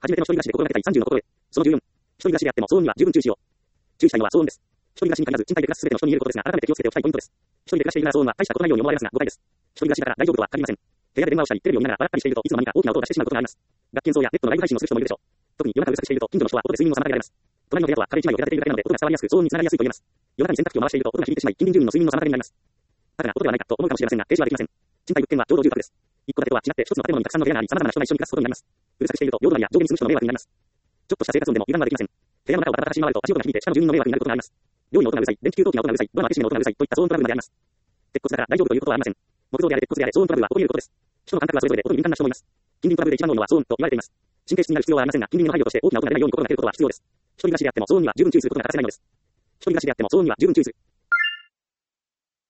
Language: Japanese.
初めての一人暮らしで心がけたい30のことへ。その14。一人暮らしであっても騒音には十分注意しよう。注意したいのは騒音です。一人暮らしに限らず、賃貸で暮らすすべての人に言えることですが、改めて気をつけておきたいポイントです。一人で暮らしているなら騒音は大したことないように思われますが、誤解です。一人暮らしだから大丈夫とは限りません。部屋で電話をしたり、テレビを見ながら笑ったりしていると、いつの間にか大きな音がしてしまうことがあります。楽器演奏やネットのライブ配信をする人もいるでしょう。特に夜中うるさくしていると、近所の人は音で睡眠を妨げられます。隣の部屋とは壁一枚を隔てているだけなので、音が伝わりやすく、騒音につながりやすいと言えます。夜中に洗濯機を回していると、音が響いてしまい、近隣住民の睡眠の妨げになります。だから音ではないかと思うかもしれませんが、停止はできません。賃貸物件は共同住宅です。一戸建てとは違って一つの建物にたくさんの部屋があり、様々な人が一緒に暮らすことになります。うるさくしていると、両隣や上下に住む人の迷惑になります。ちょっとした生活音でも油断はできません。部屋の中をバタバタ走り回ると足音が響いて下の住民の迷惑になることがあります。料理の音がうるさい、電気給湯器の音がうるさい、ドアの開け閉めの音がうるさいといった騒音トラブルまであります。鉄骨だから大丈夫ということはありません。木造であれ鉄骨であれ騒音トラブルは起こり得ることです。人の感覚はそれぞれ音に敏感な人もいます。近隣トラブルで一番多いのは騒音と言われています。神経質になる必要はありませんが、近隣の配慮として大きな音が出ないように心がけることは必要です。一人暮らしであっても騒音には十分注意することが欠かせないのです。一人暮らしであっても騒音には十分注意する。